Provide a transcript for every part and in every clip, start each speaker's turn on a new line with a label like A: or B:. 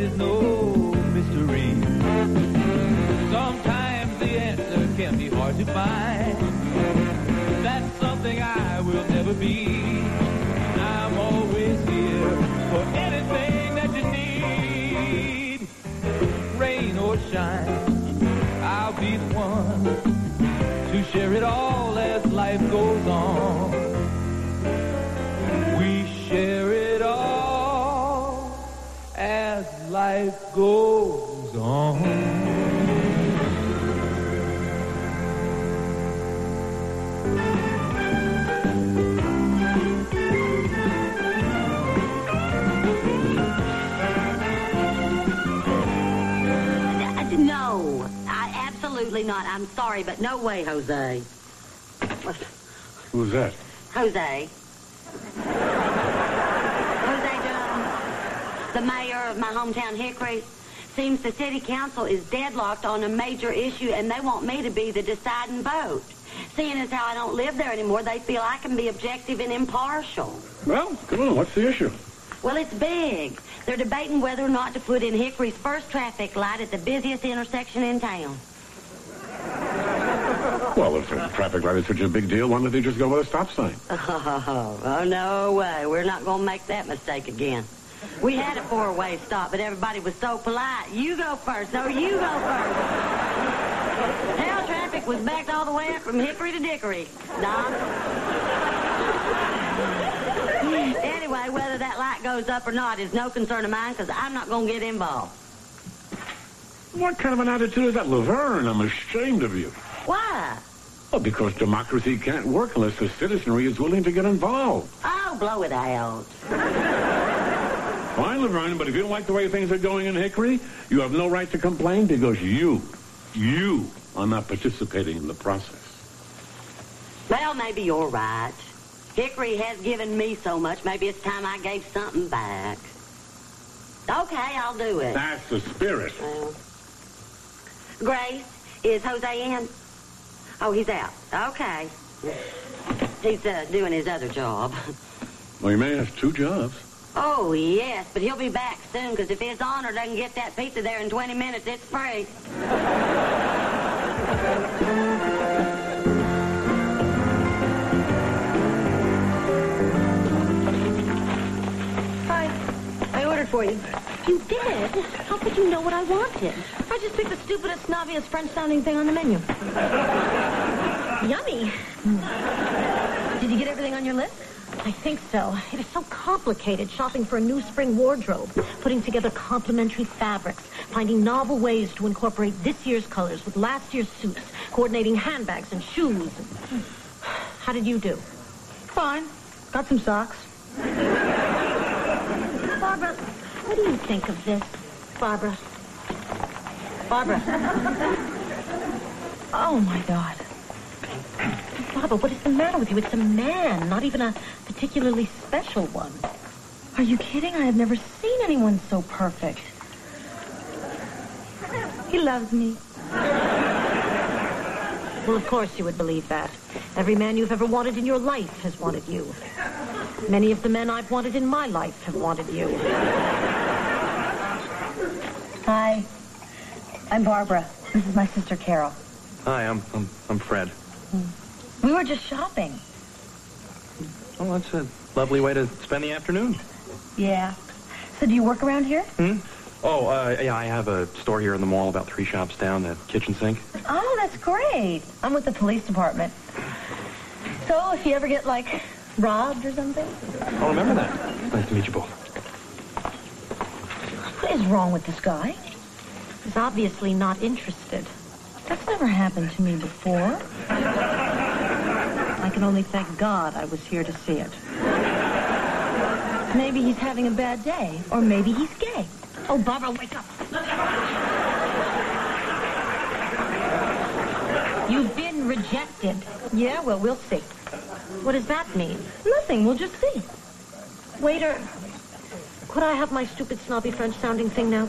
A: is no mystery. Sometimes the answer can be hard to find. That's something I will never be. I'm always here for anything that you need. Rain or shine, I'll be the one to share it all as life goes on. We share it all as life goes on.
B: No, absolutely not. I'm sorry, but no way, Jose.
C: Who's that?
B: Jose. Jose Jones, the mayor of my hometown, Hickory. Seems the city council is deadlocked on a major issue, and they want me to be the deciding vote. Seeing as how I don't live there anymore, they feel I can be objective and impartial.
C: Well, come on, what's the issue?
B: Well, it's big. They're debating whether or not to put in Hickory's first traffic light at the busiest intersection in town.
C: Well, if a traffic light is such a big deal, why don't they just go with a stop sign?
B: Oh, no way. We're not going to make that mistake again. We had a four-way stop, but everybody was so polite. You go first. No, you go first. Hell, traffic was backed all the way up from Hickory to Dickory. Anyway, whether that light goes up or not is no concern of mine, because I'm not going to get involved.
C: What kind of an attitude is that, Laverne? I'm ashamed of you.
B: Why?
C: Well, because democracy can't work unless the citizenry is willing to get involved.
B: Oh, blow it out.
C: Fine, Laverne, but if you don't like the way things are going in Hickory, you have no right to complain because you are not participating in the process.
B: Well, maybe you're right. Hickory has given me so much, maybe it's time I gave something back. Okay, I'll do it.
C: That's the spirit.
B: Well, Grace, is Jose in? Oh, he's out. Okay. He's doing his other job.
C: Well, he may have two jobs.
B: Oh, yes, but he'll be back soon, because if his honor doesn't get that pizza there in 20 minutes, it's free.
D: I ordered for you.
E: You did? How could you know what I wanted?
D: I just picked the stupidest, snobbiest French-sounding thing on the menu.
E: Yummy.
D: Did you get everything on your list?
E: I think so. It is so complicated, shopping for a new spring wardrobe, putting together complementary fabrics, finding novel ways to incorporate this year's colors with last year's suits, coordinating handbags and shoes. How did you do?
D: Fine. Got some socks.
E: Barbara, what do you think of this? Barbara.
D: Oh, my God.
E: Barbara, what is the matter with you? It's a man, not even a particularly special one.
D: Are you kidding? I have never seen anyone so perfect. He loves me.
E: Well, of course you would believe that. Every man you've ever wanted in your life has wanted you. Many of the men I've wanted in my life have wanted you.
D: Hi. I'm Barbara. This is my sister, Carol.
F: Hi, I'm Fred.
D: We were just shopping.
F: Oh, that's a lovely way to spend the afternoon.
D: Yeah. So do you work around here?
F: Oh, yeah, I have a store here in the mall about 3 shops down, the kitchen sink.
D: Oh, that's great. I'm with the police department. So if you ever get, like, robbed or something?
F: I'll remember that. Nice to meet you both.
D: What is wrong with this guy?
E: He's obviously not interested.
D: That's never happened to me before.
E: I can only thank God I was here to see it.
D: Maybe he's having a bad day, or maybe he's gay.
E: Oh, Barbara, wake up. You've been rejected.
D: Yeah, well, we'll see.
E: What does that mean?
D: Nothing, we'll just see.
E: Waiter, could I have my stupid, snobby French-sounding thing now?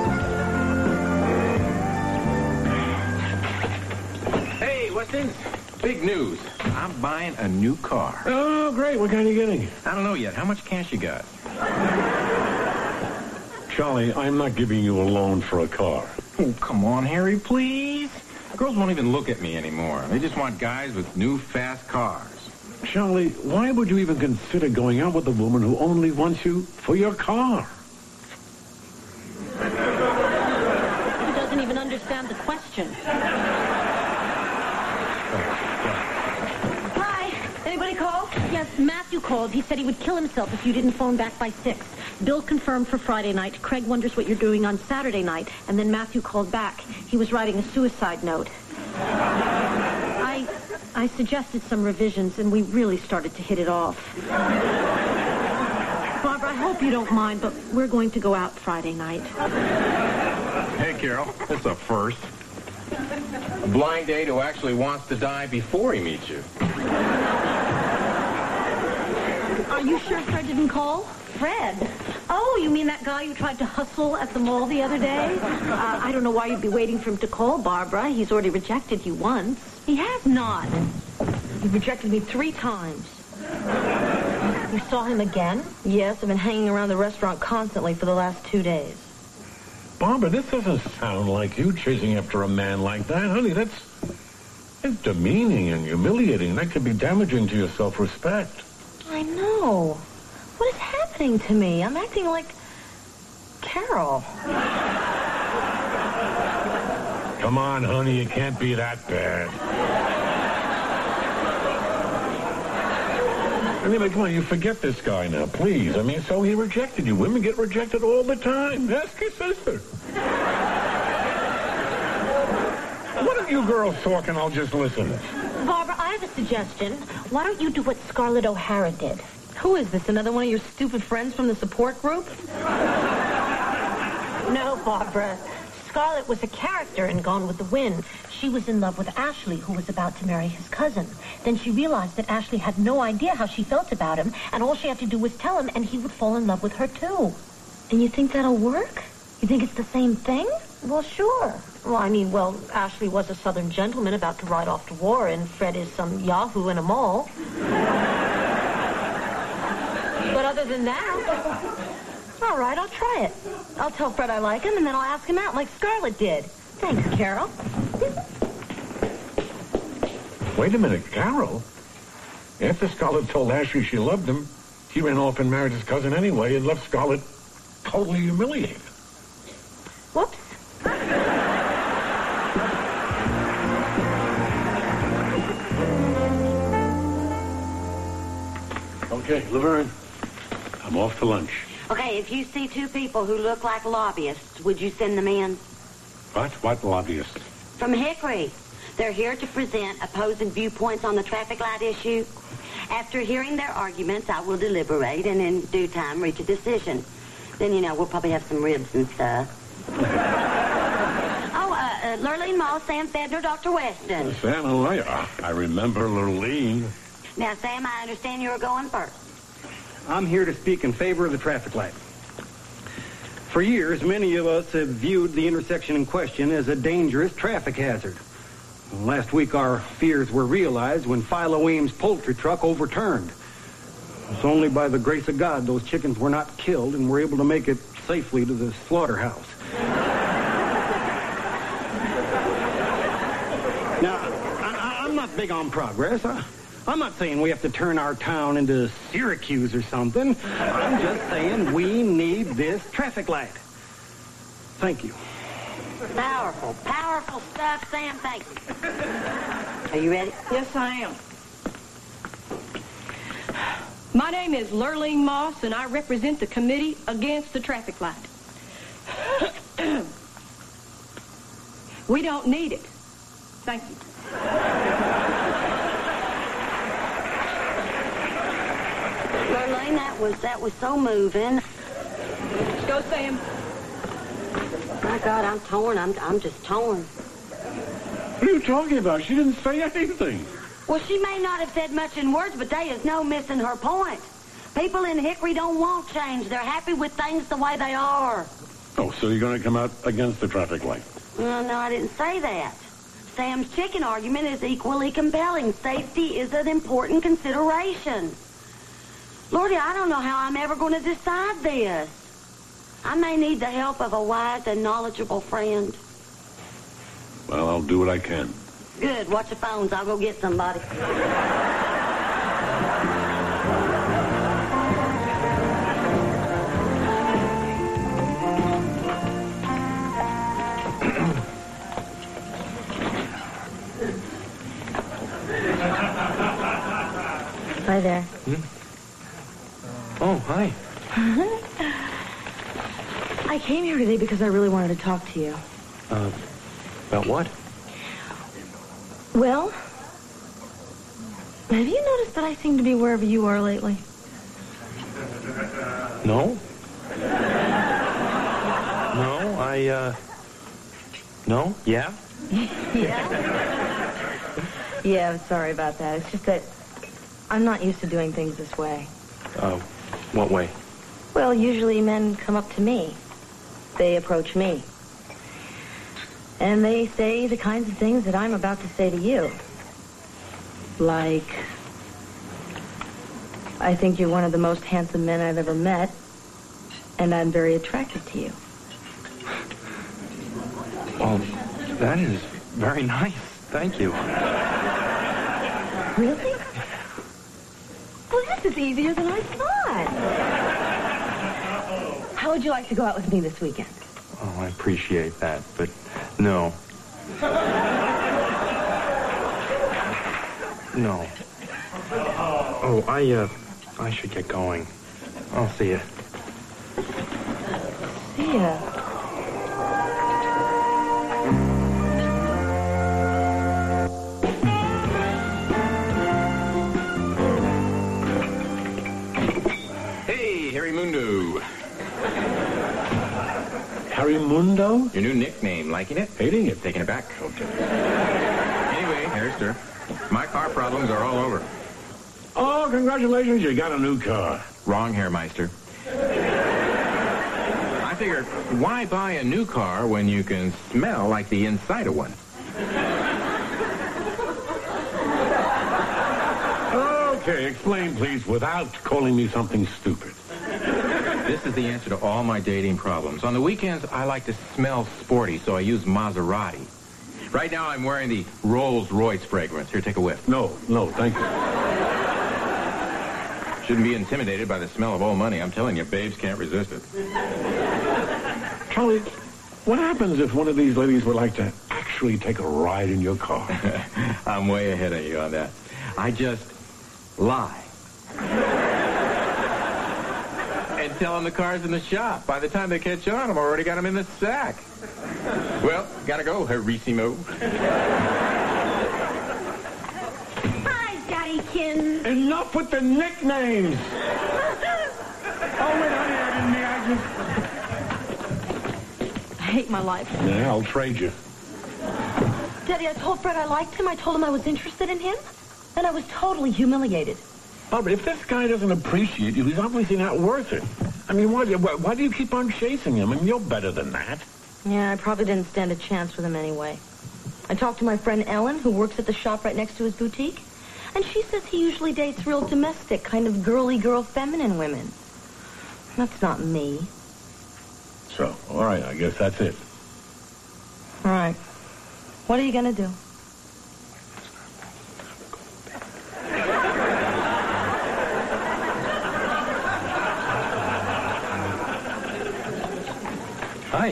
G: Hey, Weston. Big news. I'm buying a new car.
C: Oh, great. What kind are you getting?
G: I don't know yet. How much cash you got?
C: Charlie, I'm not giving you a loan for a car.
G: Oh, come on, Harry, please. Girls won't even look at me anymore. They just want guys with new, fast cars.
C: Charlie, why would you even consider going out with a woman who only wants you for your car?
E: He doesn't even understand the question.
D: Hi. Anybody call?
E: Yes, Matthew called. He said he would kill himself if you didn't phone back by 6. Bill confirmed for Friday night. Craig wonders what you're doing on Saturday night. And then Matthew called back. He was writing a suicide note. I suggested some revisions, and we really started to hit it off. Barbara, I hope you don't mind, but we're going to go out Friday night.
G: Hey, Carol. It's a first. A blind date who actually wants to die before he meets you.
E: Are you sure Fred didn't call?
D: Fred.
E: Oh, you mean that guy you tried to hustle at the mall the other day? I don't know why you'd be waiting for him to call, Barbara. He's already rejected you once.
D: He has not.
E: He rejected me 3 times.
D: You saw him again? Yes, I've been hanging around the restaurant constantly for the last 2 days.
C: Barbara, this doesn't sound like you chasing after a man like that. Honey, that's demeaning and humiliating. That could be damaging to your self-respect.
D: I know. What is happening to me? I'm acting like Carol.
C: Come on, honey, it can't be that bad. Anyway, come on, you forget this guy now, please. I mean, so he rejected you. Women get rejected all the time. Ask your sister. Why don't you girls talk and I'll just listen?
E: Barbara, I have a suggestion. Why don't you do what Scarlett O'Hara did?
D: Who is this? Another one of your stupid friends from the support group?
E: No, Barbara. Scarlett was a character in Gone with the Wind. She was in love with Ashley, who was about to marry his cousin. Then she realized that Ashley had no idea how she felt about him, and all she had to do was tell him, and he would fall in love with her, too.
D: And you think that'll work? You think it's the same thing?
E: Well, sure. Well, Ashley was a Southern gentleman about to ride off to war, and Fred is some yahoo in a mall. But other than that,
D: all right, I'll try it. I'll tell Fred I like him, and then I'll ask him out like Scarlett did. Thanks, Carol.
C: Wait a minute, Carol? After Scarlett told Ashley she loved him, he ran off and married his cousin anyway and left Scarlett totally humiliated.
E: whoops.
C: Okay, Laverne, I'm off to lunch.
B: Okay, if you see 2 people who look like lobbyists, would you send them in?
C: What lobbyists?
B: From Hickory. They're here to present opposing viewpoints on the traffic light issue. After hearing their arguments, I will deliberate and in due time reach a decision. Then, we'll probably have some ribs and stuff. Lurleen Moss, Sam Fedner, Dr. Weston.
C: Sam, I remember Lurleen.
B: Now, Sam, I understand you're going first.
H: I'm here to speak in favor of the traffic light. For years, many of us have viewed the intersection in question as a dangerous traffic hazard. Last week, our fears were realized when Philo Ames' poultry truck overturned. It's only by the grace of God those chickens were not killed and were able to make it safely to the slaughterhouse. Now, I'm not big on progress. I'm not saying we have to turn our town into Syracuse or something. I'm just saying we need this traffic light. Thank you.
B: Powerful stuff, Sam. Thank you. Are you ready?
I: Yes, I am. My name is Lurleen Moss, and I represent the Committee Against the Traffic Light. We don't need it. Thank you.
B: Lurleen, that was so moving.
I: Let's go, Sam.
B: My God, I'm torn. I'm just torn.
C: What are you talking about? She didn't say anything.
B: Well, she may not have said much in words, but there is no missing her point. People in Hickory don't want change. They're happy with things the way they are.
C: Oh, so you're going to come out against the traffic light?
B: Well, no, I didn't say that. Sam's chicken argument is equally compelling. Safety is an important consideration. Lordy, I don't know how I'm ever going to decide this. I may need the help of a wise and knowledgeable friend.
C: Well, I'll do what I can.
B: Good. Watch the phones. I'll go get somebody.
D: Hi there.
F: Oh, hi.
D: I came here today because I really wanted to talk to you.
F: About what?
D: Well, have you noticed that I seem to be wherever you are lately?
F: No? No? Yeah?
D: Yeah? Yeah, I'm sorry about that. It's just that I'm not used to doing things this way.
F: What way?
D: Well, usually men come up to me. They approach me. And they say the kinds of things that I'm about to say to you. Like, I think you're one of the most handsome men I've ever met, and I'm very attracted to you.
F: Well, that is very nice. Thank you.
D: Really? Well, this is easier than I thought. How would you like to go out with me this weekend?
F: Oh, I appreciate that, but no. No. Oh, I should get going. I'll see you.
D: See ya.
G: Hey, Harry Mundo.
C: Harry Mundo?
G: Your new nickname. Liking it?
C: Hating it.
G: Taking it back. Okay. Anyway, Harrister, my car problems are all over.
C: Oh, congratulations, you got a new car.
G: Wrong, Herr Meister. I figured, why buy a new car when you can smell like the inside of one?
C: Okay, explain, please, without calling me something stupid.
G: This is the answer to all my dating problems. On the weekends, I like to smell sporty, so I use Maserati. Right now, I'm wearing the Rolls-Royce fragrance. Here, take a whiff.
C: No, thank you.
G: Shouldn't be intimidated by the smell of old money. I'm telling you, babes can't resist it.
C: Charlie, what happens if one of these ladies would like to actually take a ride in your car?
G: I'm way ahead of you on that. I just lie. And tell them the car's in the shop. By the time they catch on, I've already got them in the sack. Well, gotta go, Harissimo.
E: Hi, Daddykins.
C: Enough with the nicknames! Oh, wait, honey, I didn't mean,
D: I hate my life.
C: Yeah, I'll trade you.
D: Daddy, I told Fred I liked him. I told him I was interested in him. And I was totally humiliated.
C: Oh, but if this guy doesn't appreciate you, he's obviously not worth it. I mean, why do you keep on chasing him? I mean, you're better than that.
D: Yeah, I probably didn't stand a chance with him anyway. I talked to my friend Ellen, who works at the shop right next to his boutique, and she says he usually dates real domestic, kind of girly girl feminine women. That's not me.
C: So, all right, I guess that's it.
D: All right. What are you going to do?
F: Hi.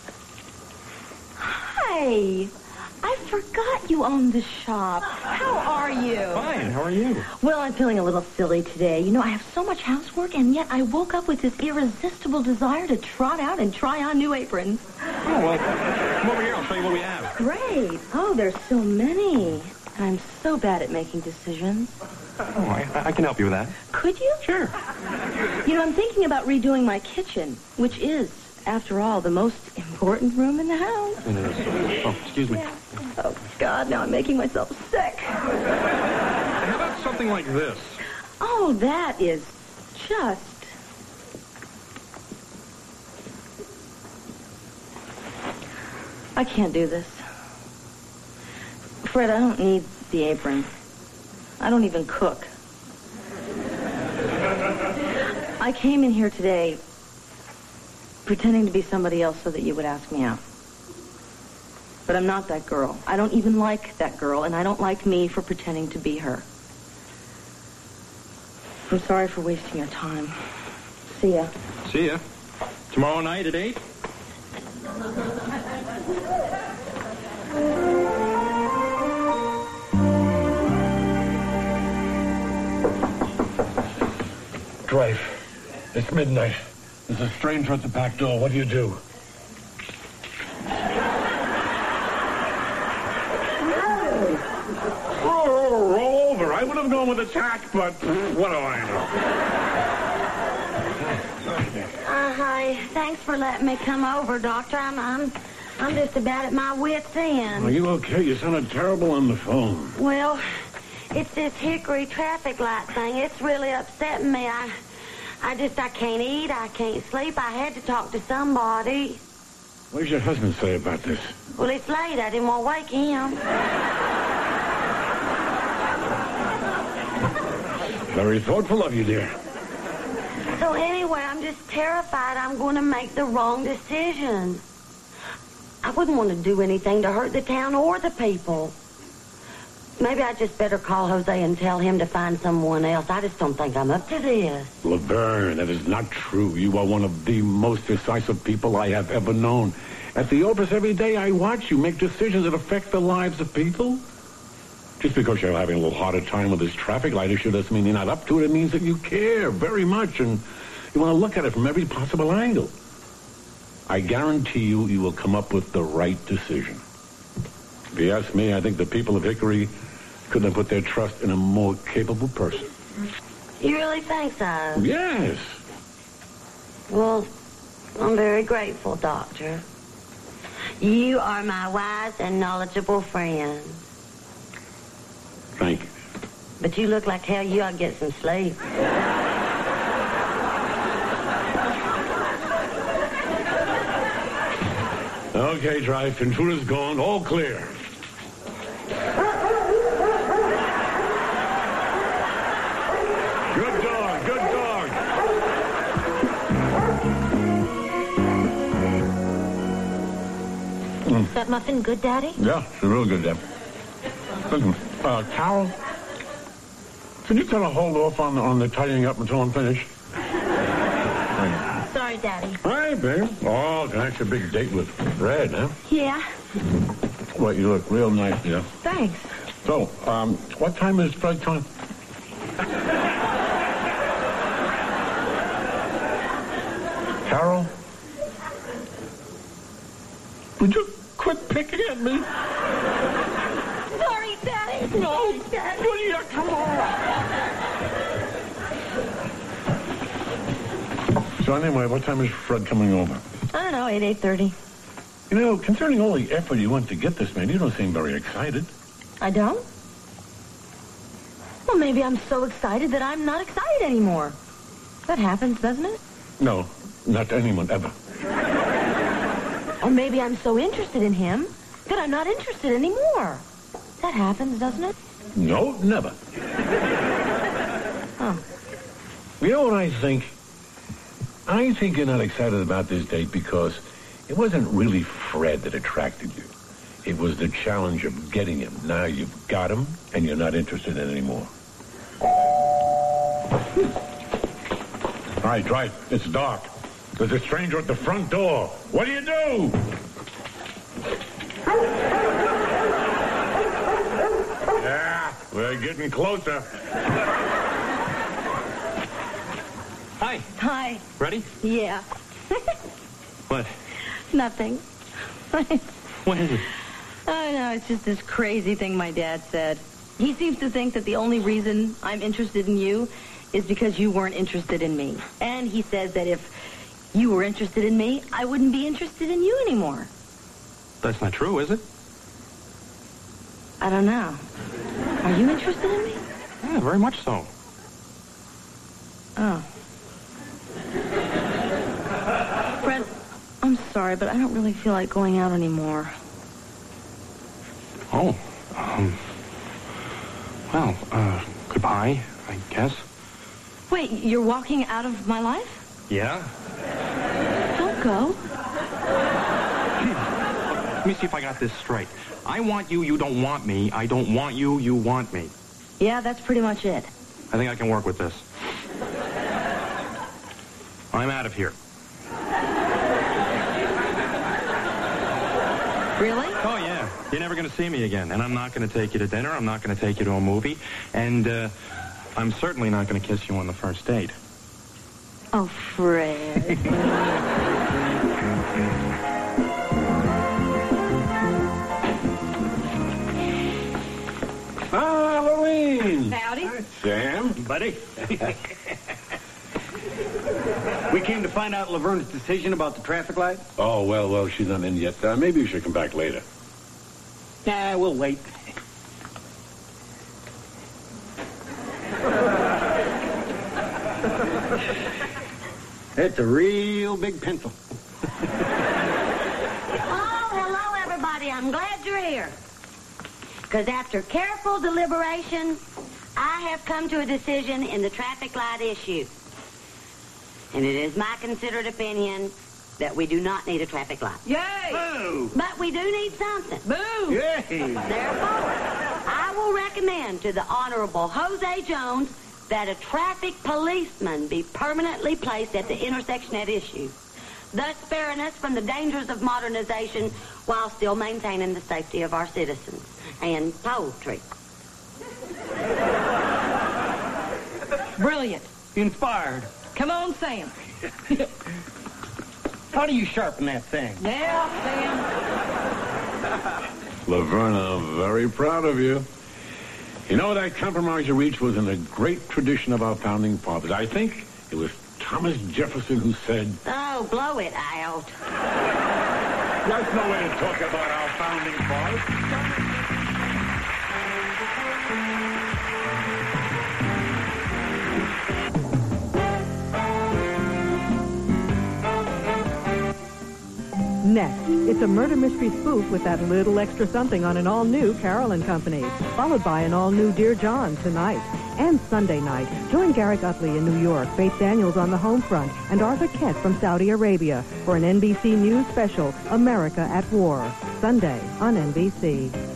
D: Hi. I forgot you owned the shop. How are you?
F: Fine. How are you?
D: Well, I'm feeling a little silly today. You know, I have so much housework, and yet I woke up with this irresistible desire to trot out and try on new aprons.
F: Oh, well, come over here. I'll show you what we have.
D: Great. Oh, there's so many. And I'm so bad at making decisions.
F: Oh, I can help you with that.
D: Could you?
F: Sure.
D: You know, I'm thinking about redoing my kitchen, which is, after all, the most important room in the house.
F: Oh, excuse me.
D: Yeah. Oh, God, now I'm making myself sick.
F: How about something like this?
D: Oh, that is just... I can't do this. Fred, I don't need the apron. I don't even cook. I came in here today pretending to be somebody else so that you would ask me out. But I'm not that girl. I don't even like that girl, and I don't like me for pretending to be her. I'm sorry for wasting your time. See ya.
F: See ya. Tomorrow night at 8?
C: Drive. It's midnight. There's a stranger at the back door. What do you do? Roll over. I would have gone with attack, but what do I know?
B: Hi. Thanks for letting me come over, Doctor. I'm just about at my wit's end.
C: Are you okay? You sounded terrible on the phone.
B: Well, it's this Hickory traffic light thing. It's really upsetting me. I can't eat. I can't sleep. I had to talk to somebody.
C: What does your husband say about this?
B: Well, it's late. I didn't want to wake him.
C: Very thoughtful of you, dear.
B: So anyway, I'm just terrified I'm going to make the wrong decision. I wouldn't want to do anything to hurt the town or the people. Maybe I just better call Jose and tell him to find someone else. I just don't think I'm up to this.
C: Laverne, that is not true. You are one of the most decisive people I have ever known. At the office every day, I watch you make decisions that affect the lives of people. Just because you're having a little harder time with this traffic light issue doesn't mean you're not up to it. It means that you care very much and you want to look at it from every possible angle. I guarantee you will come up with the right decision. If you ask me, I think the people of Hickory couldn't have put their trust in a more capable person.
B: You really think so?
C: Yes.
B: Well, I'm very grateful, Doctor. You are my wise and knowledgeable friend.
C: Thank you.
B: But you look like hell you ought to get some sleep.
C: Okay, Drive. Intruder's gone. All clear. Good dog. Good dog.
E: Is that muffin good, Daddy?
C: Yeah, it's real good, Deb. Listen, Carol, could you kind of hold off on the tidying up until I'm finished?
E: Sorry, Daddy.
C: Hi, babe. Oh, that's a big date with Fred, huh?
D: Yeah.
C: Well, you look real nice, yeah.
D: Thanks.
C: So, what time is Fred time? Carol? Would you quit picking at me?
E: Sorry, Daddy.
C: No, Daddy, come on. So anyway, what time is Fred coming over?
D: I don't know, 8:30.
C: You know, concerning all the effort you went to get this man, you don't seem very excited.
D: I don't? Well, maybe I'm so excited that I'm not excited anymore. That happens, doesn't it?
C: No, not to anyone, ever.
D: Or maybe I'm so interested in him that I'm not interested anymore. That happens, doesn't it?
C: No, never.
D: Oh.
C: You know what I think? I think you're not excited about this date because it wasn't really Fred that attracted you. It was the challenge of getting him. Now you've got him, and you're not interested in it anymore. All right, Drive. It's dark. There's a stranger at the front door. What do you do? Yeah, we're getting closer.
F: Hi.
D: Hi.
F: Ready?
D: Yeah.
F: What?
D: Nothing.
F: What is it?
D: Oh, no, it's just this crazy thing my dad said. He seems to think that the only reason I'm interested in you is because you weren't interested in me. And he says that if you were interested in me, I wouldn't be interested in you anymore.
F: That's not true, is it?
D: I don't know. Are you interested in me?
F: Yeah, very much so.
D: Oh. Fred, I'm sorry, but I don't really feel like going out anymore.
F: Oh, Well, goodbye, I guess.
D: Wait, you're walking out of my life?
F: Yeah?
D: Don't go.
F: Let me see if I got this straight. I want you, you don't want me. I don't want you, you want me.
D: Yeah, that's pretty much it.
F: I think I can work with this. I'm out of here.
D: Really?
F: Oh, yeah. You're never going to see me again. And I'm not going to take you to dinner. I'm not going to take you to a movie. And I'm certainly not going to kiss you on the first date.
D: Oh, Fred.
C: Ah, Lorraine.
I: Howdy.
C: Hi, Sam.
H: Buddy. We came to find out Laverne's decision about the traffic light.
C: Oh, well, she's not in yet. Maybe you should come back later.
H: Nah, we'll wait. It's a real big pencil.
B: Oh, hello, everybody. I'm glad you're here. Because after careful deliberation, I have come to a decision in the traffic light issue. And it is my considered opinion that we do not need a traffic light.
I: Yay!
H: Boo!
B: But we do need something.
I: Boo!
H: Yay!
B: Therefore, I will recommend to the Honorable Jose Jones that a traffic policeman be permanently placed at the intersection at issue, thus sparing us from the dangers of modernization while still maintaining the safety of our citizens and poultry.
I: Brilliant.
H: Inspired.
I: Come on, Sam.
H: How do you sharpen that thing?
I: Yeah, Sam.
C: Laverne, I'm very proud of you. You know, that compromise you reached was in the great tradition of our founding fathers. I think it was Thomas Jefferson who said,
B: Oh, blow it out.
C: "That's no way to talk about our founding fathers."
J: Next, it's a murder mystery spoof with that little extra something on an all-new Carol and Company, followed by an all-new Dear John tonight. And Sunday night, join Garrick Utley in New York, Faith Daniels on the home front, and Arthur Kent from Saudi Arabia for an NBC News special, America at War, Sunday on NBC.